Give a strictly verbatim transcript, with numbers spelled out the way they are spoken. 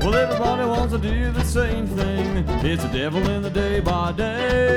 Well, everybody wants to do the same thing. It's the devil in the day by day.